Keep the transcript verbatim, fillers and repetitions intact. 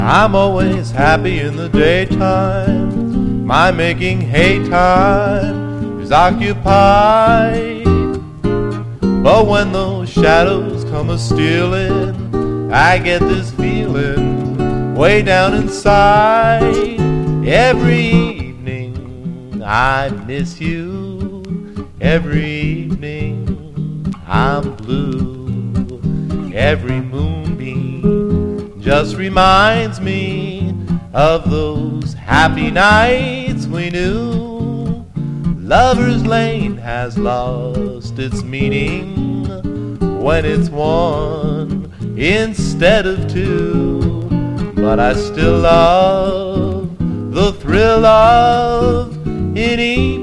I'm always happy in the daytime. My making hay time is occupied. But when those shadows come a-stealing, I get this feeling way down inside. Every evening I miss you. Every evening I'm blue. Every moonbeam just reminds me of those happy nights we knew. Lover's Lane has lost its meaning when it's one instead of two. But I still love the thrill of any